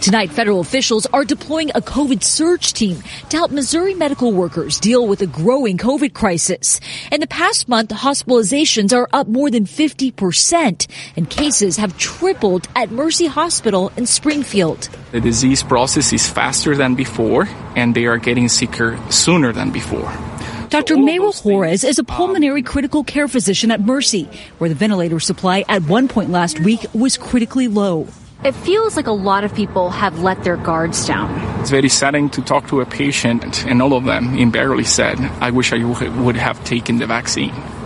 Tonight, federal officials are deploying a COVID surge team to help Missouri medical workers deal with a growing COVID crisis. In the past month, hospitalizations are up more than 50%, and cases have tripled at Mercy Hospital in Springfield. The disease process is faster than before, and they are getting sicker sooner than before. Dr. Mayra Juarez is a pulmonary critical care physician at Mercy, where the ventilator supply at one point last week was critically low. It feels like a lot of people have let their guards down. It's very saddening to talk to a patient, and all of them invariably said, I wish I would have taken the vaccine.